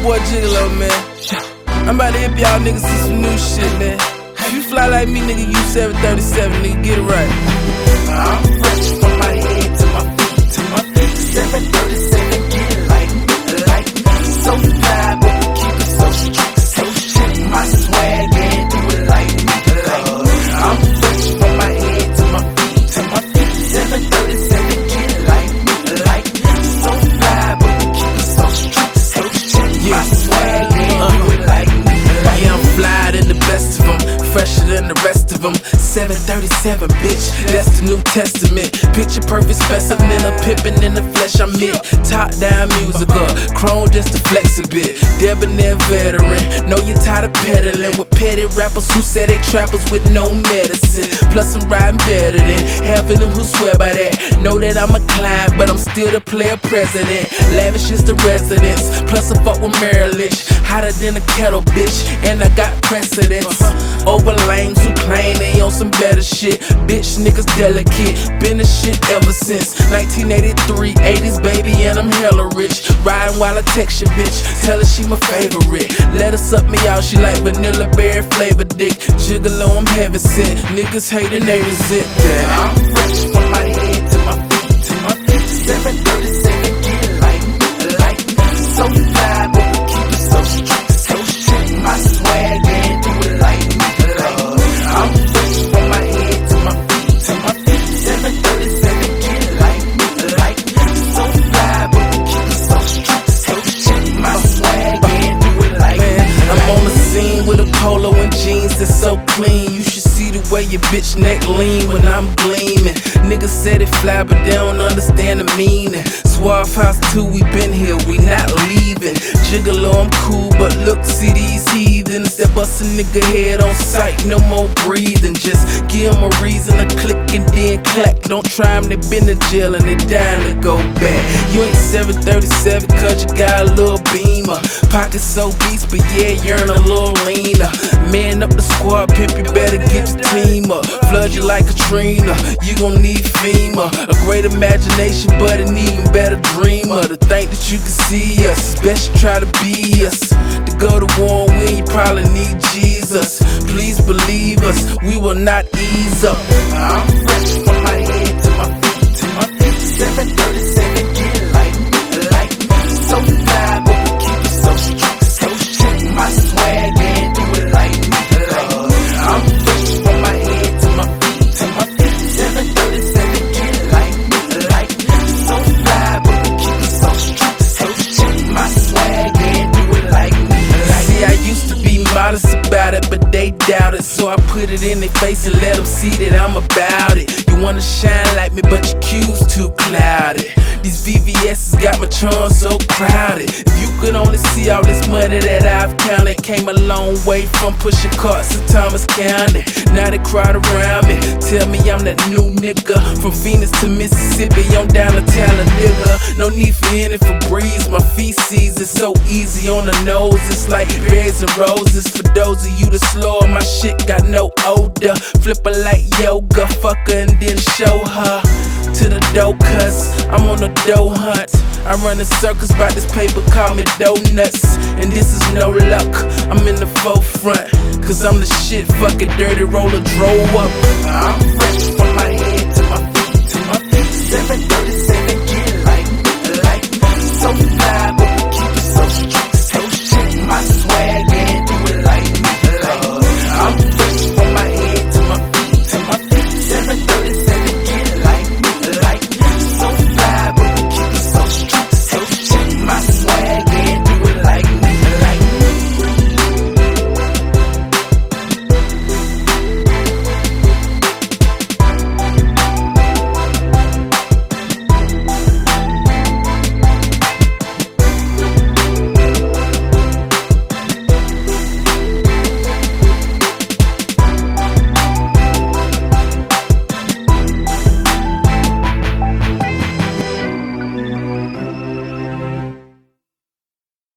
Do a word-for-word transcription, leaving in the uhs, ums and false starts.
boy Gigolo, man. I'm about to hip y'all niggas see some new shit, man. If you fly like me, nigga, you seven thirty-seven, nigga, get it right. I'm fresh from my head to my feet, to my feet. seven thirty-seven, get it like me, like me. So fly, but we keep it so strict, so strict. My swag, yeah, do it like me, like me. I'm fresh from my head to my feet, to my feet. seven thirty-seven, get it like me, like me. So fly, but we keep it so strict, so strict. My swag, yeah, do it like me, like me. Yeah, I'm fly than the best of them, fresher than the rest of them. seven thirty-seven, bitch, that's the New Testament. Picture perfect specimen, a pimpin' in the flesh, I'm it. Top down musical, chrome just to flex a bit. Debonair veteran, know you're tired of peddling with petty rappers who say they trappers with no medicine. Plus I'm riding better than half of them who swear by that. Know that I'm a client, but I'm still the player president. Lavish is the residence, plus I fuck with Merrill Lynch. Hotter than a kettle, bitch, and I got precedence over lames who claim they on some better shit. Bitch, niggas delicate, been the shit ever since nineteen eighty-three, eighties, baby, and I'm hella rich. Riding while I text your bitch, tell her she my favorite. Let her suck me out, she like vanilla berry flavor dick. Gigolo, I'm heaven sent, niggas hate and they resent that. I'm fresh from my head to my feet, to my feet. seven thirty-seven, get it like me, like me. So fly, but we keep it so strict, so strict. My swag, yeah, do it like me, like me. I'm fresh from my head to my feet, to my feet. seven thirty-seven, get it like me, like me. So fly, but we keep it so strict, so strict. My swag, yeah, do it like me. I'm on the scene with a polo and jeans that's so clean. You should see the way your bitch neck lean when I'm gleaming. Niggas said it fly, but they don't understand the meaning. Suave House two, we been here, we not leaving. Gigolo, I'm cool, but look, see these heathens that bust a nigga head on sight, no more breathing. Just give them a reason to click and then clack. Don't try them, they been to jail and they dying to go back. You ain't seven thirty-seven cause you got a little beamer. Pockets so beast, but yeah, you're a little leaner. Man up the squad, pimp, you better get your team up. Flood you like Katrina, you gon' need FEMA. A great imagination, but an even better dreamer. To think that you can see us, it's best you try to be us. To go to war and win, you probably need Jesus. Please believe us, we will not ease up. I'm fresh from my head to my feet, to my feet. seven thirty-seven, get it like me, like me. So fly, but we keep it so strict, so strict. My swag, yeah, do it like me, like me. I'm fresh from my head to my feet, to my feet. seven thirty-seven, get it like me, like me. So fly, but we keep it so strict, so strict. My swag, yeah, do it like me, like me. See, I used to be modest about it, but they doubt it. So I put it in their face and let them see that I'm about it. You wanna shine like me, but your Q's too clouded. These V V S's got my charm so crowded. If you could only see all this money that I've counted. Came a long way from pushing carts to Thomas County. Now they crowd around me, tell me I'm that new nigga. From Phoenix to Mississippi, I'm down to Talladega. No need for any Febreze, my feces is so easy on the nose. It's like berries and roses. For those of you that slow, my shit got no odor. Flip her like yoga, fuck her and then show her to the dough, cuz I'm on a dough hunt. I'm running circles by this paper, call me donuts. And this is no luck, I'm in the forefront, cause I'm the shit, fuck it, dirty roller drove up. I'm fresh from my head to my feet, to my feet. seven thirty-seven.